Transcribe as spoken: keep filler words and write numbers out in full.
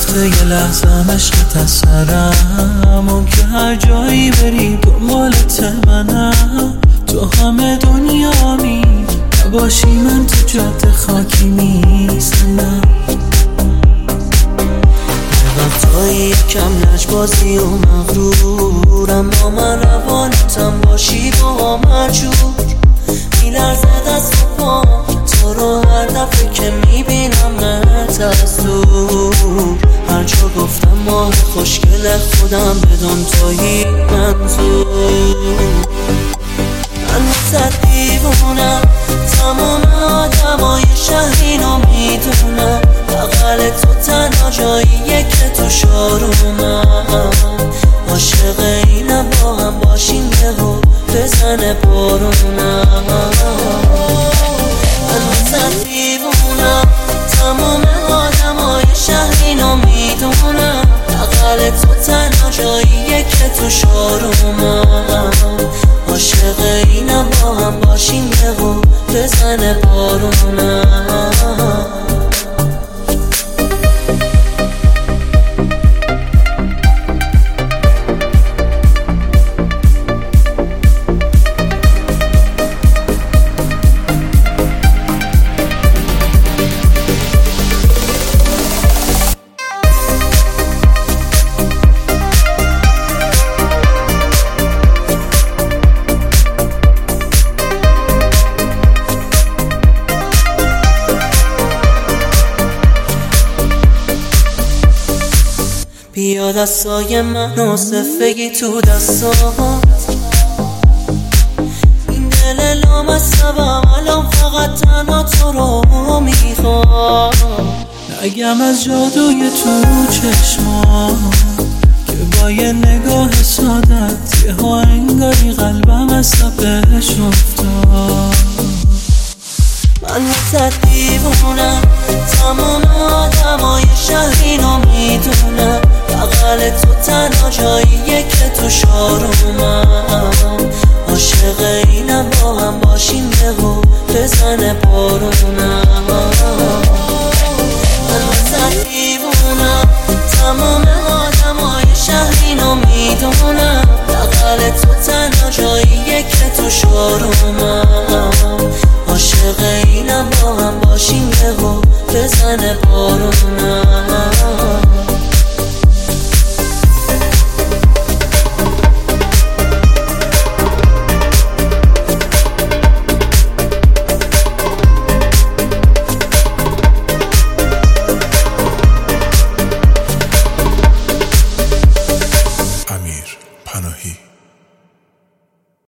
وقته یه لحظه عشقت از سرم، اون که هر جایی بری دنبالت منم. تو همه دنیامی نباشی من تو جاده خاکی میزنم. یه وقتایی یکم لجبازی و مغرورم، با من روانتم باشی با مرجور. میلرزه دست و پا تو رو هر دفعه که میبینمت از دور. هر جا گفتم ماه خوشگل خودم بدون تویی منظور. من واسه دیوونم، تمام آدمای شهر اینو میدونم. بغل تو تنها جاییه که تو شارومم. عاشق اینم با هم باشیم یهو بزنه بارونم. من واسه دیوونم، تمام آدمای شهر اینو میدونم. بغل تو تنها جاییه که تو شارومم. عاشق اینم با هم باشیم یهو بزنه بارونم. بیا دستای من و صفگی تو دستات. این دل لامصبم الان فقط تنها تو رو میخواد. نگم از جادوی تو چشمات که با یه نگاه سادت یه ها انگاری قلبم از تپش افتاد. من واسه دیوونم، تمام آدمای شهر اینو میدونم. بغل تو تنها جاییه که تو شارومم. عاشق اینم با هم باشیم یهو بزنه بارونم. من واسه دیوونم، تمام آدمای شهر اینو میدونم. بغل تو تنها جاییه که تو شارومم. عاشق اینم با هم باشیم یهو بزنه بارونم.